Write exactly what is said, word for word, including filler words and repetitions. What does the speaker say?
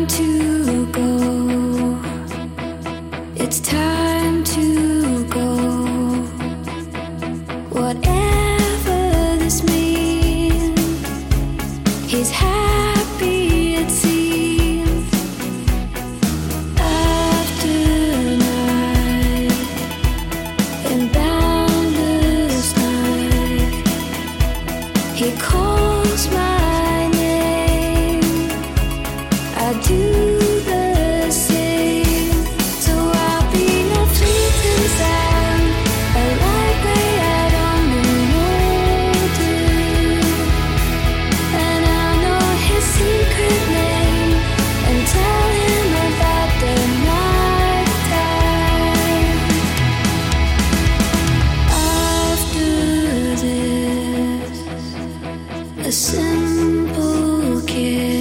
to go. It's time to go. Whatever this means, he's happy it seems. After night, in boundless night, he calls my name. I do the same. So I'll be no fleeting sound, a light way I only know do. And I'll know his secret name and tell him about the nighttime. After this, a simple kiss.